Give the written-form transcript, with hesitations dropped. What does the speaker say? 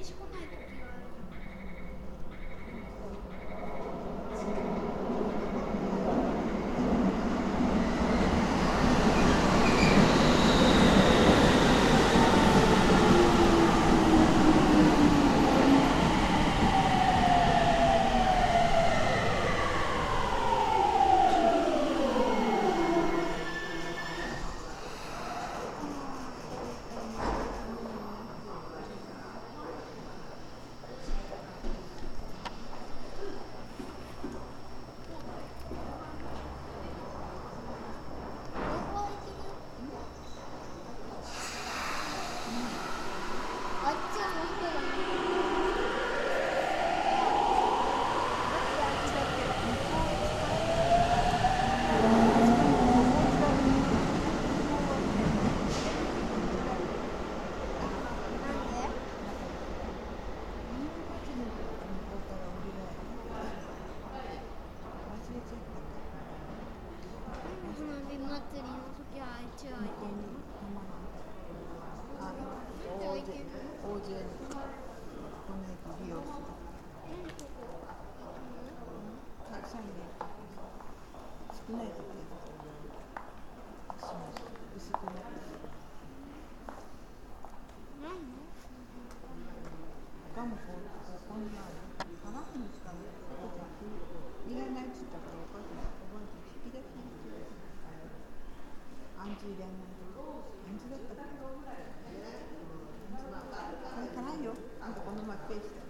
私来ない時はあるかな。あっちは本当だね。花火祭りの時はあっちは開いてんの？なんで開いてんの？ 大勢のこの駅利用する。 なんでここたくさんいる。少ない時薄くなってなんで？ 他もこんな花粉しかない。いらないって言ったからおばあちゃん引き出しにしてる。暗示いらない。暗示だったっけ？これからんよ。あんたこのままページだ。